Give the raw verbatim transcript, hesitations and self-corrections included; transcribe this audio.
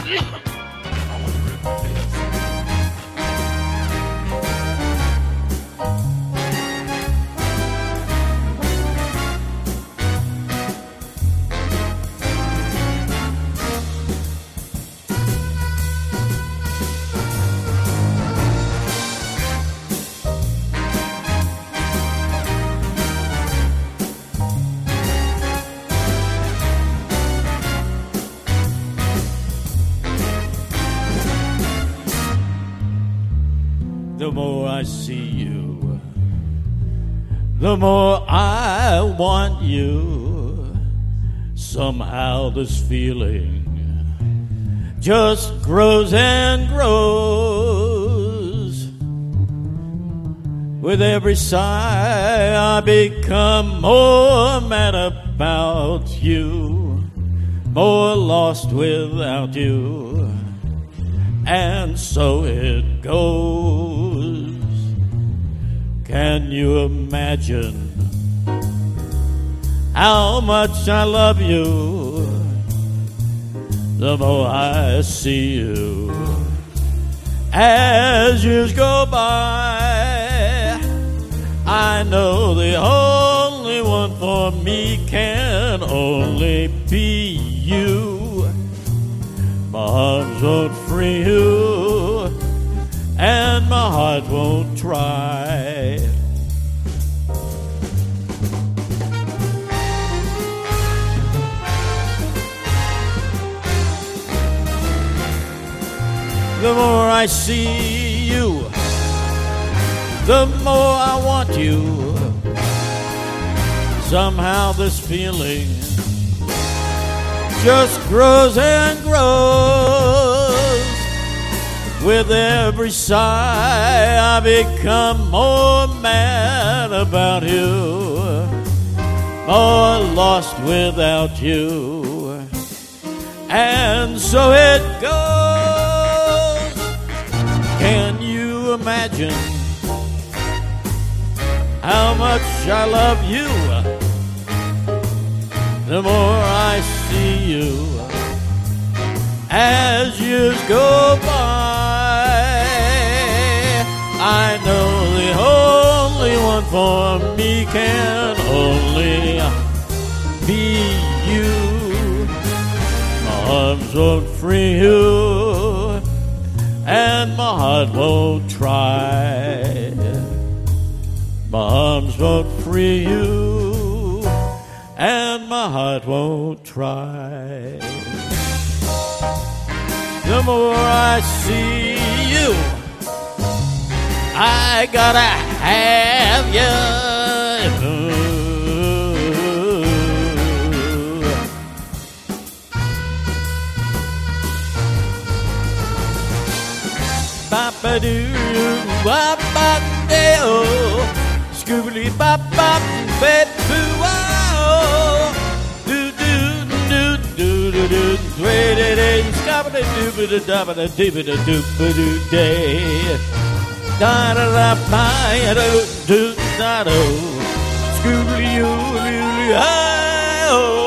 The more I see you, the more I want you. Somehow this feeling just grows and grows. With every sigh I become more mad about you, more lost without you. And so it goes. Can you imagine how much I love you? The more I see you as years go by, I know the only one for me can only be you. My arms won't free you, and my heart won't try. The more I see you, the more I want you. Somehow this feeling just grows and grows. With every sigh I become more mad about you, more lost without you. And so it goes. Can you imagine how much I love you? The more I see you as years go by, I know the only one for me can only be you. My arms won't free you, and my heart won't try. My arms won't free you, and my heart won't try. The more I see you, I gotta have you. Ba-ba-doo, ba-ba-doo, scoobly-bop-bop, babe-boo-oh. Do-do-do-do-do-do, way-day-day, scabba-da-doo-ba-da-dabba-da-doo-ba-doo-day. Da-da-da-ba-ya-do-do-da-do, scoobly-oo-lee-lee-oh.